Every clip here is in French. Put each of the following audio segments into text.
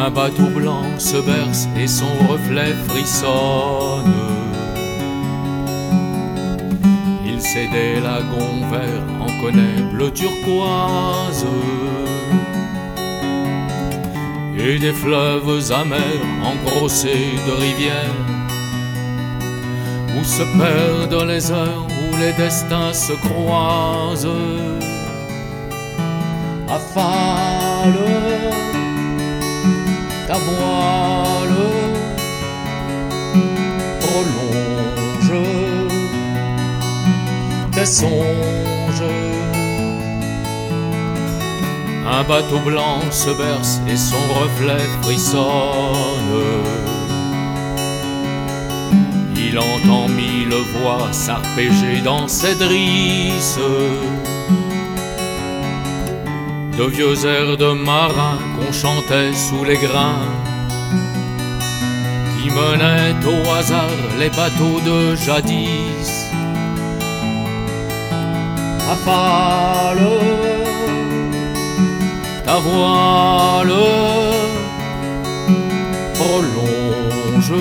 Un bateau blanc se berce et son reflet frissonne. Il sait des lagons verts, en connaît bleu turquoise, et des fleuves amers engrossés de rivières, où se perdent les heures, où les destins se croisent. Affale ta voile, prolonge tes songes. Un bateau blanc se berce et son reflet frissonne. Il entend mille voix s'arpéger dans ses drisses, de vieux airs de marins qu'on chantait sous les grains, qui menaient au hasard les bateaux de jadis. Affale ta voile, prolonge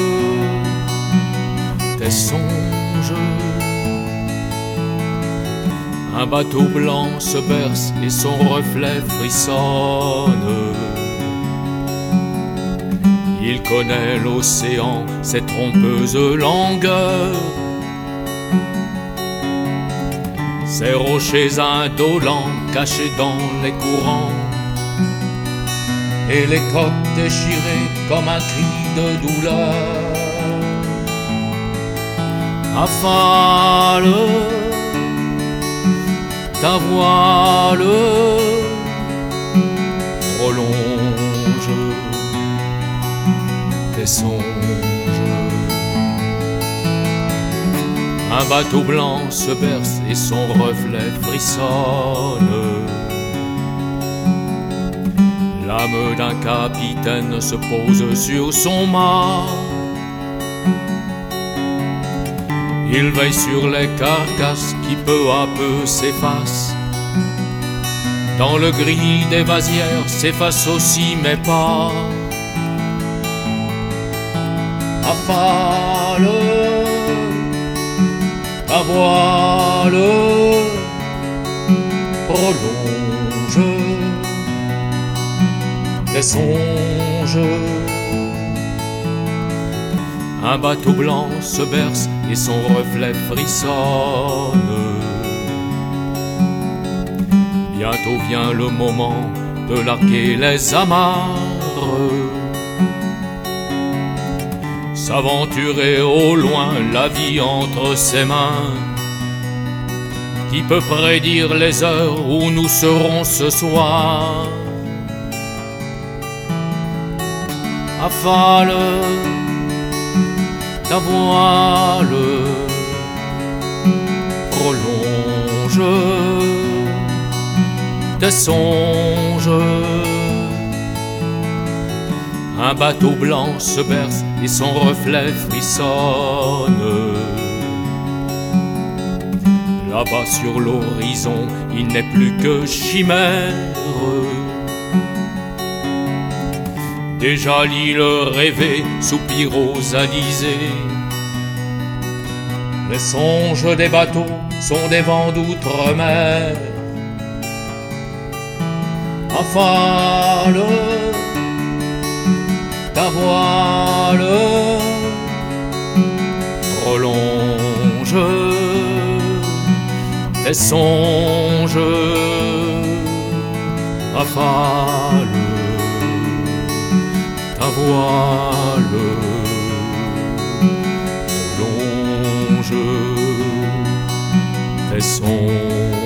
tes songes. Un bateau blanc se berce et son reflet frissonne. Il connaît l'océan, ses trompeuses langueurs, ces rochers indolents cachés dans les courants, et les coques déchirées comme un cri de douleur. Affale ta voile, prolonge tes songes. Un bateau blanc se berce et son reflet frissonne. L'âme d'un capitaine se pose sur son mât. Il veille sur les carcasses qui peu à peu s'effacent. Dans le gris des vasières s'effacent aussi mes pas. Affale ta voile, prolonge tes songes. Un bateau blanc se berce et son reflet frissonne. Bientôt vient le moment de larguer les amarres, s'aventurer au loin, la vie entre ses mains. Qui peut prédire les heures où nous serons ce soir? Affale ta voile, prolonge tes songes. Un bateau blanc se berce et son reflet frissonne. Là-bas sur l'horizon, il n'est plus que chimère. Déjà l'île rêvée soupire aux alizés. Les songes des bateaux sont des vents d'outre-mer. Affale ta voile, prolonge tes songes. Affale ta voile, prolonge tes songes.